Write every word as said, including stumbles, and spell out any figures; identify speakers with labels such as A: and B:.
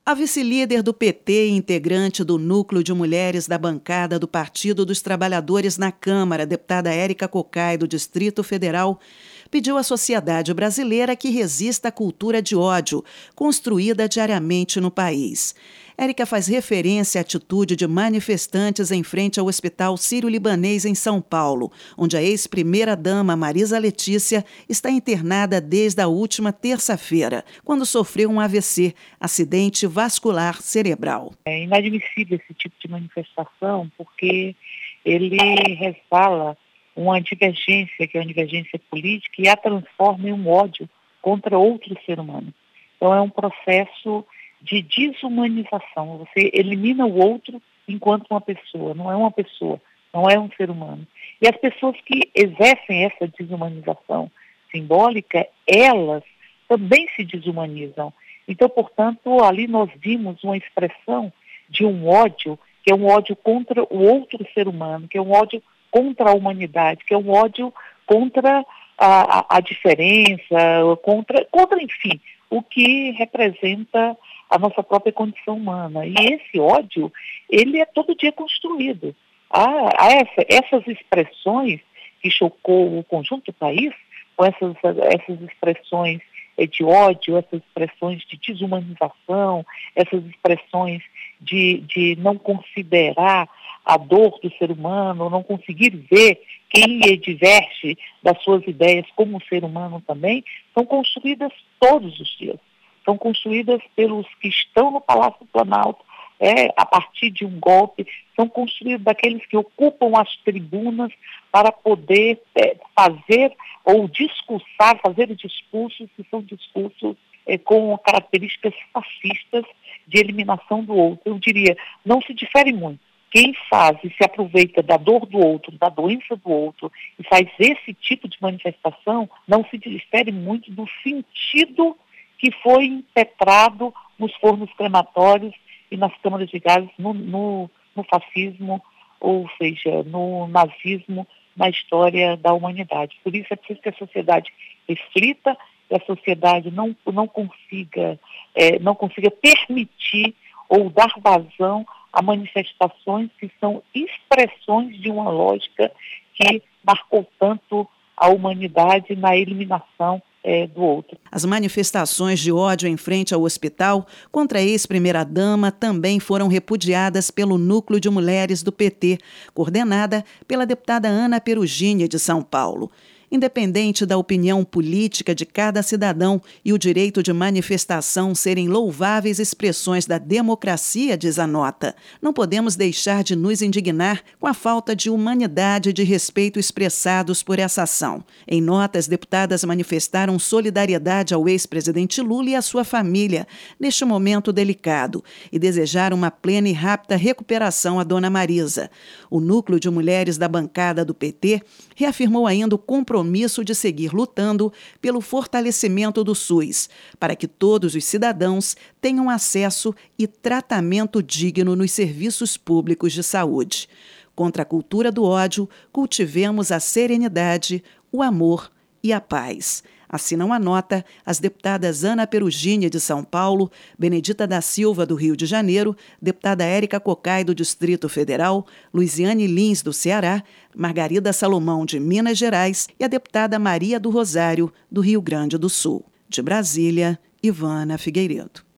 A: A vice-líder do P T e integrante do núcleo de mulheres da bancada do Partido dos Trabalhadores na Câmara, deputada Érica Cocai, do Distrito Federal, pediu à sociedade brasileira que resista à cultura de ódio construída diariamente no país. Érica faz referência à atitude de manifestantes em frente ao Hospital Sírio-Libanês em São Paulo, onde a ex-primeira-dama Marisa Letícia está internada desde a última terça-feira, quando sofreu um A V C, acidente vascular cerebral.
B: É inadmissível esse tipo de manifestação porque ele resvala uma divergência, que é uma divergência política, e a transforma em um ódio contra outro ser humano. Então é um processo de desumanização. Você elimina o outro enquanto uma pessoa, não é uma pessoa, não é um ser humano. E as pessoas que exercem essa desumanização simbólica, elas também se desumanizam. Então, portanto, ali nós vimos uma expressão de um ódio, que é um ódio contra o outro ser humano, que é um ódio contra a humanidade, que é um ódio contra a, a, a diferença, contra, contra, enfim, o que representa a nossa própria condição humana. E esse ódio, ele é todo dia construído. Há, há essa, essas expressões que chocou o conjunto do país, com essas, essas expressões de ódio, essas expressões de desumanização, essas expressões de, de não considerar a dor do ser humano, não conseguir ver quem diverge das suas ideias como ser humano também, são construídas todos os dias. São construídas pelos que estão no Palácio do Planalto, é, a partir de um golpe, são construídas daqueles que ocupam as tribunas para poder é, fazer ou discursar, fazer discursos que são discursos é, com características fascistas de eliminação do outro. Eu diria, não se difere muito. Quem faz e se aproveita da dor do outro, da doença do outro, e faz esse tipo de manifestação, não se difere muito do sentido que foi impetrado nos fornos crematórios e nas câmaras de gases no, no, no fascismo, ou seja, no nazismo, na história da humanidade. Por isso é preciso que a sociedade reflita, que a sociedade não, não, consiga, é, não consiga permitir ou dar vazão a manifestações que são expressões de uma lógica que marcou tanto a humanidade na eliminação É, do outro.
A: As manifestações de ódio em frente ao hospital contra a ex-primeira-dama também foram repudiadas pelo Núcleo de Mulheres do P T, coordenada pela deputada Ana Perugini, de São Paulo. Independente da opinião política de cada cidadão e o direito de manifestação serem louváveis expressões da democracia, diz a nota, não podemos deixar de nos indignar com a falta de humanidade e de respeito expressados por essa ação. Em nota, as deputadas manifestaram solidariedade ao ex-presidente Lula e à sua família neste momento delicado e desejaram uma plena e rápida recuperação à dona Marisa. O Núcleo de Mulheres da bancada do P T reafirmou ainda o compromisso compromisso de seguir lutando pelo fortalecimento do SUS, para que todos os cidadãos tenham acesso e tratamento digno nos serviços públicos de saúde. Contra a cultura do ódio, cultivemos a serenidade, o amor e a paz. Assinam a nota as deputadas Ana Perugini, de São Paulo, Benedita da Silva, do Rio de Janeiro, deputada Érica Cocai, do Distrito Federal, Luiziane Lins, do Ceará, Margarida Salomão, de Minas Gerais e a deputada Maria do Rosário, do Rio Grande do Sul. De Brasília, Ivana Figueiredo.